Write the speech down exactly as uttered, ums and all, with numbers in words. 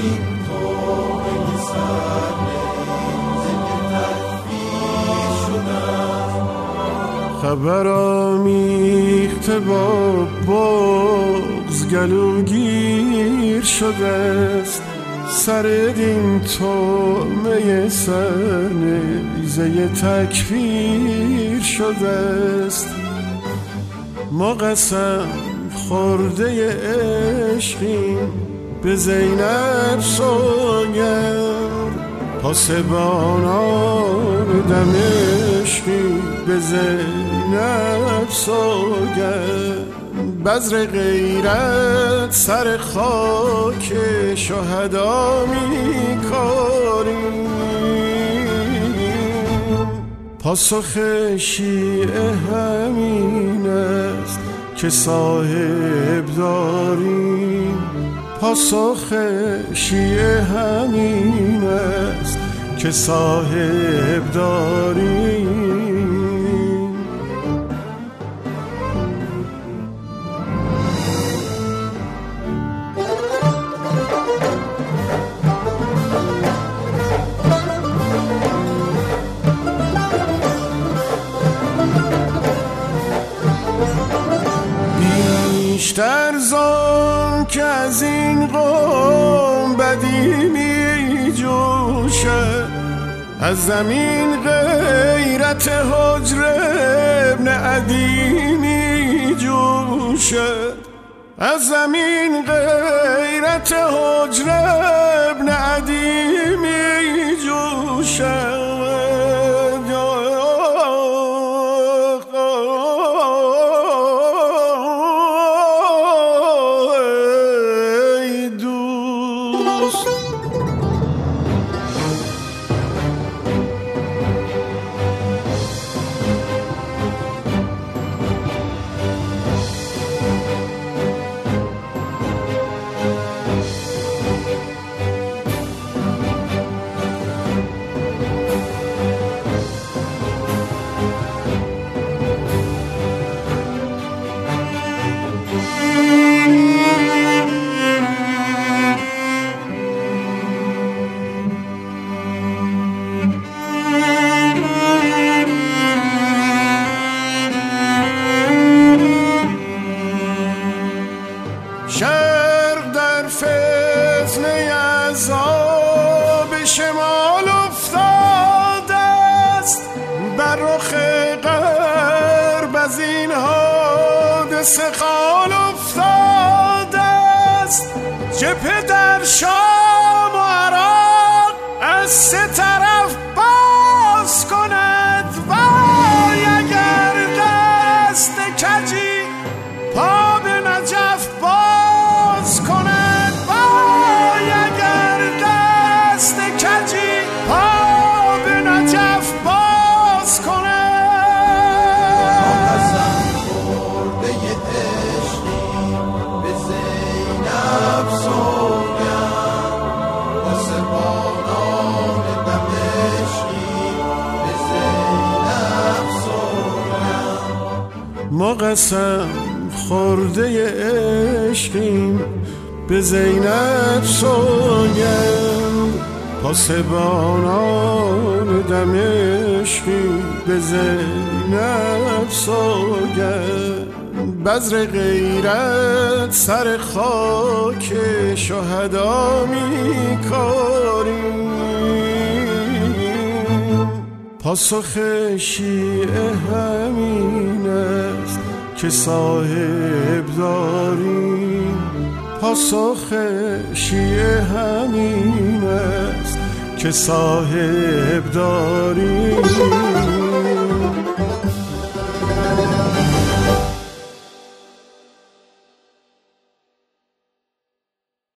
خبر آمیخته با بغض گلوگیر شده است، سر دین طعمه سرنیزه تکفیر شده است. ما قسم خورده عشقیم به زینب سوگند، پاسبانان دمشقی به زینب سوگند. بذر غیرت سر خاک شهدا می‌کاریم، پاسخ شیعه همین است که صاحب داریم. پاسخ شیعه همین است که صاحب داریم. بیشتر زان که از این قوم بدی می جوشد، از زمین غیرت حجر ابن عدی می جوشد، از زمین غیرت حجر ابن عدی می جوشد. شرق در فتنه عذاب شمال افتاده است، بر رخ غرب از این حادثه خال افتاده است. جبهه در شام و عراق از سه طرف باز کند، وای اگر دست کجی پا به نجف باز کند، وای اگر دست کجی پا به نجف باز کند. قسم خورده عشقی به زینب سوگند، پاسبانان دمشقی به زینب سوگند. ما قسم خورده عشقیم به زینب سوگند، پاسبانان دمشقی به زینب سوگند. بذر غیرت سر خاک شهدا می‌کاریم، پاسخ شیعه همین است که صاحب داریم. پاسخ شیعه همین است که صاحب داریم.